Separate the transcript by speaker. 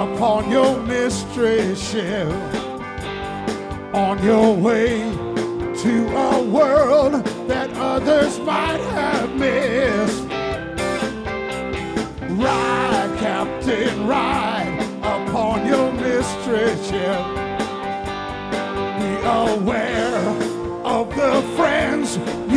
Speaker 1: upon your mystery ship, on your way to a world that others might have missed. Ride, Captain, ride upon your mystery ship. We away